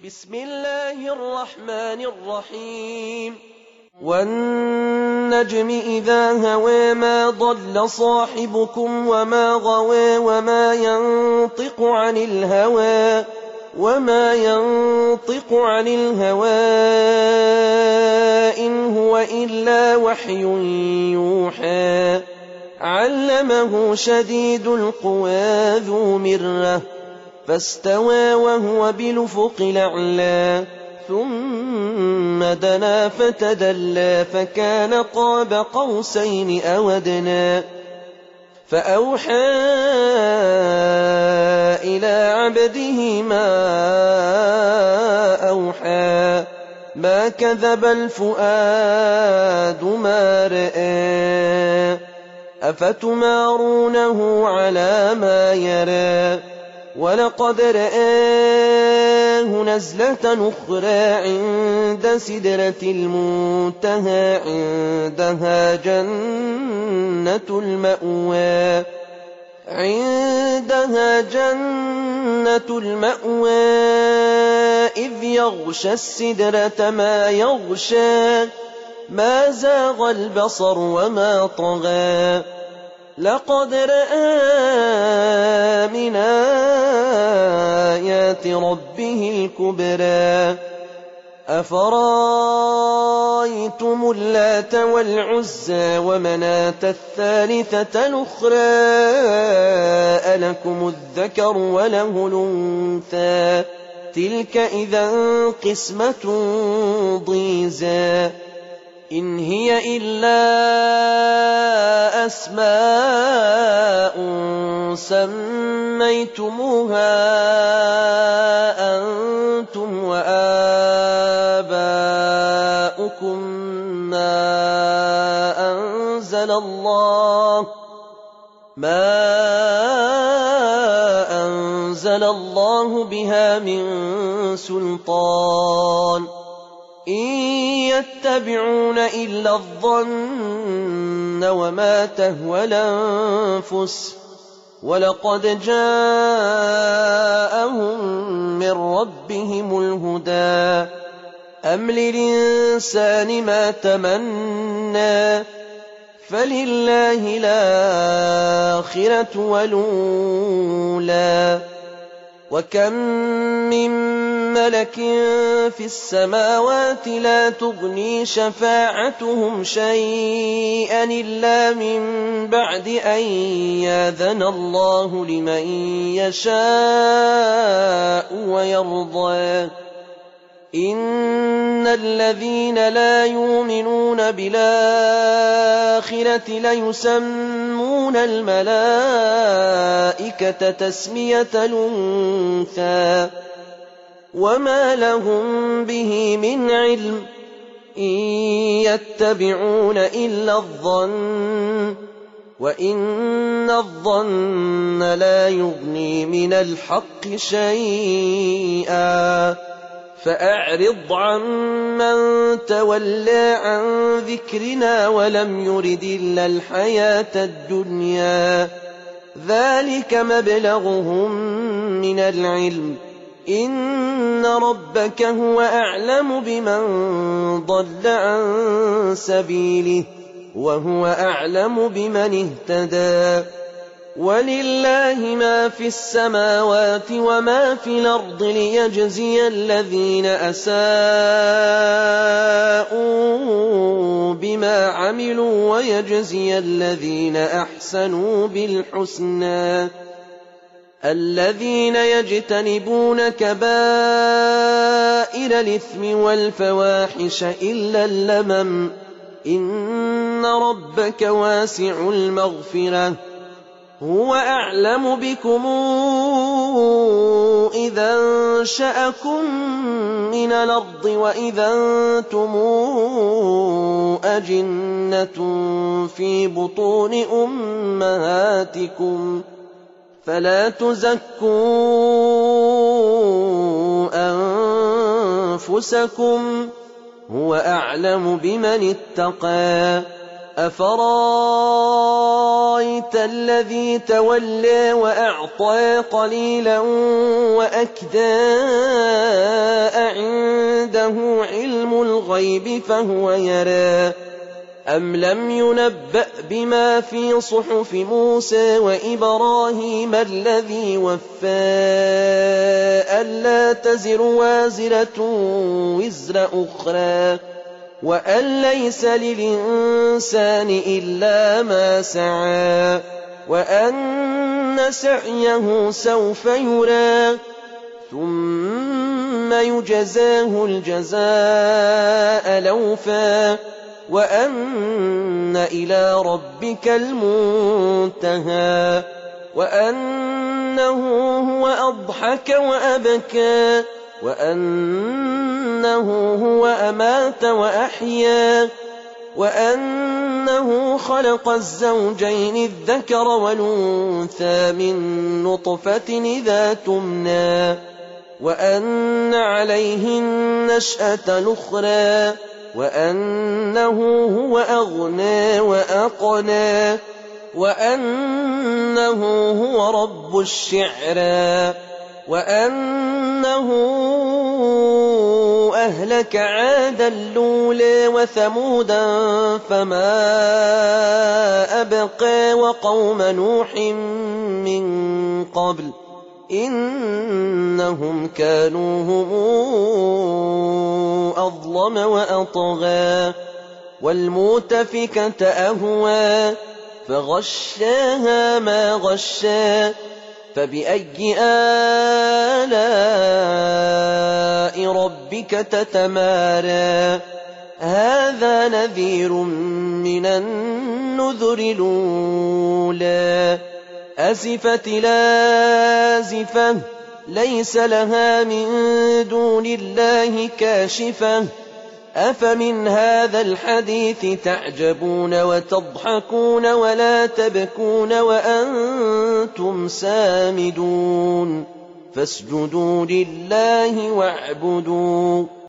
بسم الله الرحمن الرحيم والنجم إذا هوى ما ضل صاحبكم وما غوى وما ينطق عن الهوى إن هو إلا وحي يوحى علمه شديد القوى ذو مرة فاستوى وهو بالأفق الأعلى ثم دنا فتدلى فكان قاب قوسين أو أدنى فأوحى إلى عبده ما أوحى ما كذب الفؤاد ما رأى أفتمارونه على ما يرى ولقد رآه نزلة أخرى عند سدرة المنتهى عندها جنة المأوى إذ يغشى السدرة ما يغشى ما زاغ البصر وما طغى لقد رأى من آيات ربه الكبرى أفرأيتم اللات والعزى ومناة الثالثة الأخرى ألكم الذكر وله الأنثى تلك إذا قسمة ضيزى إن هي إلا أسماء سميتموها أنتم وآباؤكم ما أنزل الله بها من سلطان إن يتبعون إلا الظن وما تهوى الأنفس ولقد جاءهم من ربهم الهدى أم للإنسان ما تمنى فلله الآخرة والأولى وكم من ملك في السماوات لا تغني شفاعتهم شيئا إلا من بعد أن يأذن الله لمن يشاء ويرضى إن الذين لا يؤمنون بالآخرة ليسمون الملائكة تسمية الأنثى وما لهم به من علم إن يتبعون إلا الظن وإن الظن لا يغني من الحق شيئا فأعرض عمن تولى عن ذكرنا ولم يرد إلا الحياة الدنيا ذلك مبلغهم من العلم إن ربك هو أعلم بمن ضل عن سبيله وهو أعلم بمن اهتدى ولله ما في السماوات وما في الأرض ليجزي الذين أساءوا بما عملوا ويجزي الذين أحسنوا بالحسنى الذين يجتنبون كبائر الإثم والفواحش إلا اللمم إن ربك واسع المغفرة هو أعلم بكم إذا أنشأكم من الأرض وإذا أنتم أجنة في بطون أمهاتكم فلا تزكوا أنفسكم هو أعلم بمن اتقى أفرأيت الذي تولى وأعطى قليلا وأكدى الغيب فهو يرى أم لم ينبأ بما في صحف موسى وإبراهيم الذي وفى ألا تزر وازرة وزر أخرى وأن ليس للإنسان إلا ما سعى وأن سعيه سوف يرى ثم يجزاه الجزاء الأوفى وأن إلى ربك المنتهى وأنه هو أضحك وأبكى وأنه هو أمات وأحيا وأنه خلق الزوجين الذكر والأنثى من نطفة إذا تمنى وأن عليه النشأة الأخرى وأنه هو أغنى وأقنى وأنه هو رب الشعرى وأنه أهلك عادا الأولى وثمودا فما أبقى وقوم نوح من قبل إنهم كانوا هم أظلم وأطغى والمؤتفكة أهوى فغشاها ما غشا فبأي آلاء ربك تتمارى هذا نذير من النذر الأولى أزفت لازفة ليس لها من دون الله كاشفة أفمن هذا الحديث تعجبون وتضحكون ولا تبكون وأنتم سامدون فاسجدوا لله واعبدوا